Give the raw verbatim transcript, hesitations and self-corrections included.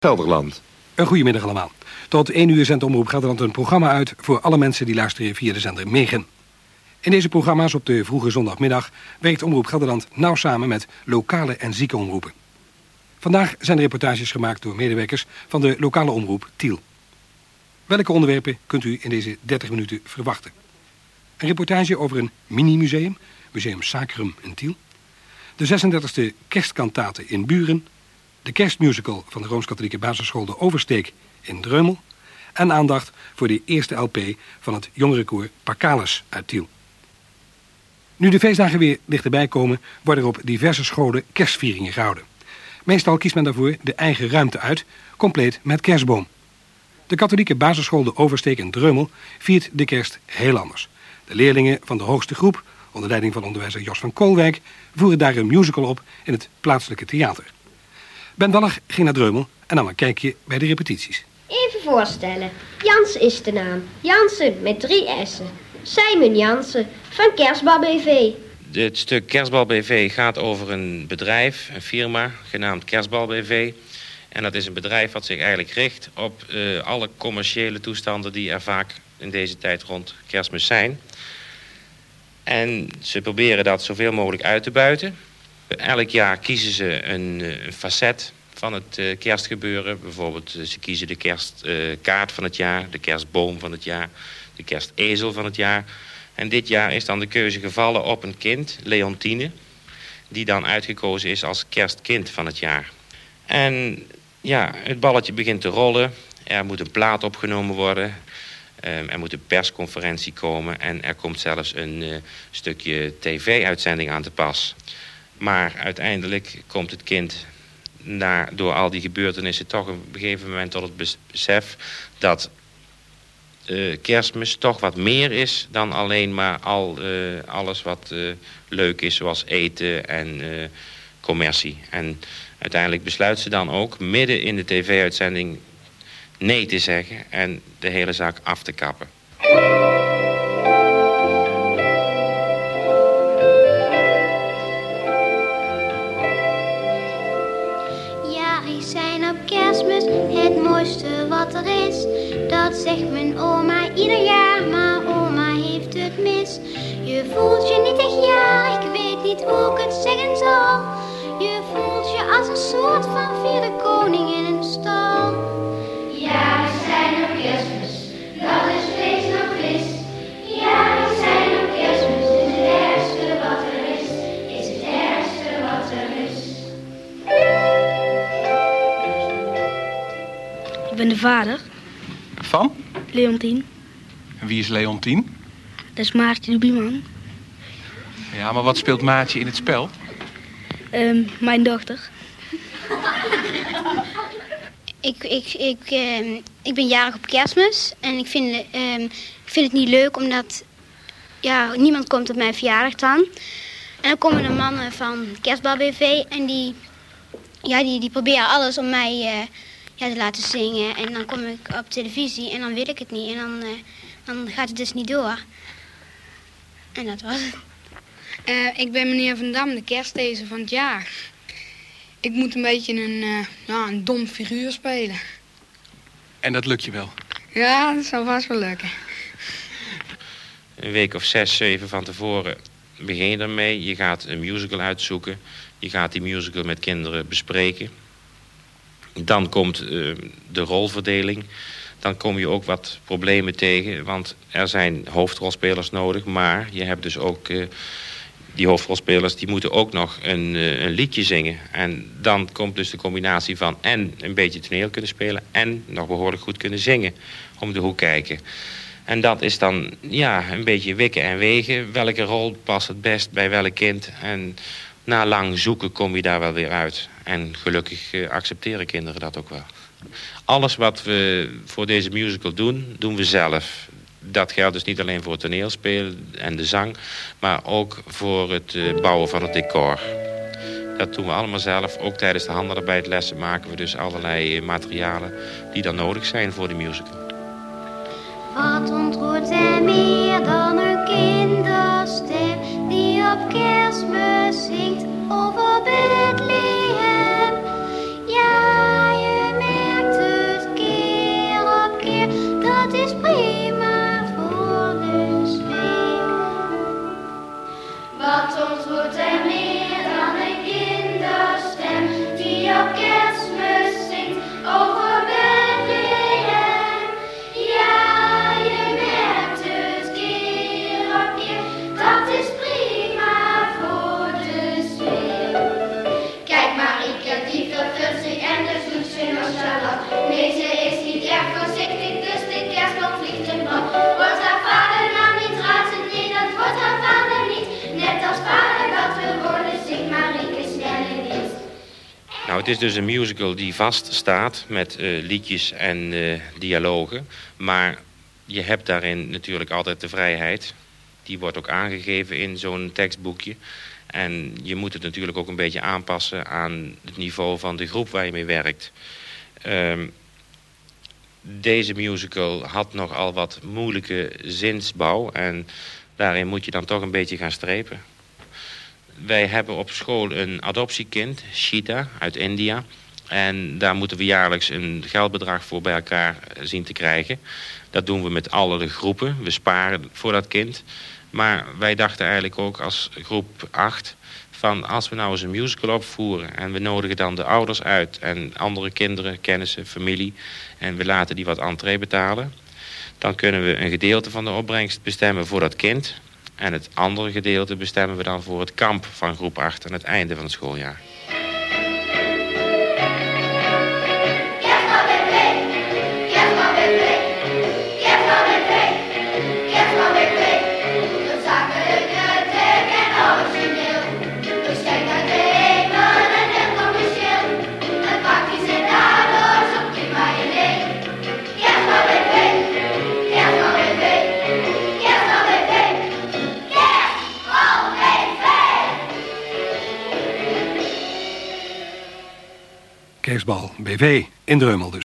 Gelderland. Een goedemiddag allemaal. Tot één uur zendt Omroep Gelderland een programma uit voor alle mensen die luisteren via de zender Megen. In deze programma's op de vroege zondagmiddag werkt Omroep Gelderland nauw samen met lokale en ziekenomroepen. Vandaag zijn de reportages gemaakt door medewerkers van de lokale omroep Tiel. Welke onderwerpen kunt u in deze dertig minuten verwachten? Een reportage over een mini-museum, Museum Sacrum in Tiel. De zesendertigste kerstkantate in Buren. De kerstmusical van de Rooms-Katholieke basisschool De Oversteek in Dreumel. En aandacht voor de eerste L P van het jongerenkoor Parkalis uit Tiel. Nu de feestdagen weer dichterbij komen, worden er op diverse scholen kerstvieringen gehouden. Meestal kiest men daarvoor de eigen ruimte uit, compleet met kerstboom. De katholieke basisschool De Oversteek in Dreumel viert de kerst heel anders. De leerlingen van de hoogste groep, onder leiding van onderwijzer Jos van Koolwijk, voeren daar een musical op in het plaatselijke theater. Ben Wallig ging naar Dreumel en nam een kijkje bij de repetities. Even voorstellen. Jans is de naam. Jansen met drie S'en. Simon Jansen van Kerstbal B V. Het stuk Kerstbal B V gaat over een bedrijf, een firma, genaamd Kerstbal B V. En dat is een bedrijf wat zich eigenlijk richt op uh, alle commerciële toestanden die er vaak in deze tijd rond Kerstmis zijn. En ze proberen dat zoveel mogelijk uit te buiten. Elk jaar kiezen ze een, een facet van het uh, kerstgebeuren. Bijvoorbeeld uh, ze kiezen de kerstkaart uh, van het jaar, de kerstboom van het jaar, de kerstezel van het jaar. En dit jaar is dan de keuze gevallen op een kind, Leontine, die dan uitgekozen is als kerstkind van het jaar. En ja, het balletje begint te rollen. Er moet een plaat opgenomen worden. Um, er moet een persconferentie komen. En er komt zelfs een uh, stukje tv-uitzending aan te pas. Maar uiteindelijk komt het kind na, door al die gebeurtenissen toch op een gegeven moment tot het besef dat uh, Kerstmis toch wat meer is dan alleen maar al, uh, alles wat uh, leuk is, zoals eten en uh, commercie. En uiteindelijk besluit ze dan ook midden in de tv-uitzending nee te zeggen en de hele zaak af te kappen. Jarig zijn op Kerstmis, het mooiste wat er is. Dat zegt mijn oma ieder jaar, maar oma heeft het mis. Je voelt je niet echt jarig, ik weet niet hoe ik het zeggen zal. Je voelt je als een soort van vierde koning in een stal. Ja, we zijn op Kerstmis, dat is feest nog vis. Ja, we zijn op Kerstmis, is het ergste wat er is. Is het ergste wat er is. Ik ben de vader. Van? Leontien. En wie is Leontien? Dat is Maartje de Bieman. Ja, maar wat speelt Maartje in het spel? Um, mijn dochter. Ik, ik, ik, uh, ik ben jarig op Kerstmis en ik vind, uh, ik vind het niet leuk omdat ja, niemand komt op mijn verjaardag dan. En dan komen de mannen van Kerstbal B V en die, ja, die, die proberen alles om mij uh, ja, te laten zingen. En dan kom ik op televisie en dan wil ik het niet en dan, uh, dan gaat het dus niet door. En dat was het. Uh, ik ben meneer Van Dam, de kerstezel van het jaar. Ik moet een beetje een, uh, nou, een dom figuur spelen. En dat lukt je wel? Ja, dat zal vast wel lukken. Een week of zes, zeven van tevoren begin je ermee. Je gaat een musical uitzoeken. Je gaat die musical met kinderen bespreken. Dan komt uh, de rolverdeling. Dan kom je ook wat problemen tegen. Want er zijn hoofdrolspelers nodig. Maar je hebt dus ook... Uh, Die hoofdrolspelers die moeten ook nog een, uh, een liedje zingen. En dan komt dus de combinatie van en een beetje toneel kunnen spelen... en nog behoorlijk goed kunnen zingen om de hoek kijken. En dat is dan ja, een beetje wikken en wegen. Welke rol past het best bij welk kind? En na lang zoeken kom je daar wel weer uit. En gelukkig uh, accepteren kinderen dat ook wel. Alles wat we voor deze musical doen, doen we zelf. Dat geldt dus niet alleen voor het toneelspel en de zang... maar ook voor het uh, bouwen van het decor. Dat doen we allemaal zelf. Ook tijdens de handarbeidlessen maken we dus allerlei uh, materialen... die dan nodig zijn voor de musical. Wat ontroert hem meer dan een kinderstem... die op Kerstmis zingt over Bethlehem. Ja, je merkt het is dus een musical die vast staat met uh, liedjes en uh, dialogen. Maar je hebt daarin natuurlijk altijd de vrijheid. Die wordt ook aangegeven in zo'n tekstboekje. En je moet het natuurlijk ook een beetje aanpassen aan het niveau van de groep waar je mee werkt. Um, deze musical had nogal wat moeilijke zinsbouw. En daarin moet je dan toch een beetje gaan strepen. Wij hebben op school een adoptiekind, Shita, uit India. En daar moeten we jaarlijks een geldbedrag voor bij elkaar zien te krijgen. Dat doen we met alle de groepen. We sparen voor dat kind. Maar wij dachten eigenlijk ook als groep acht... van als we nou eens een musical opvoeren... en we nodigen dan de ouders uit... en andere kinderen, kennissen, familie... en we laten die wat entree betalen... dan kunnen we een gedeelte van de opbrengst bestemmen voor dat kind... en het andere gedeelte bestemmen we dan voor het kamp van groep acht... aan het einde van het schooljaar. Kerstbal B V in Dreumel dus.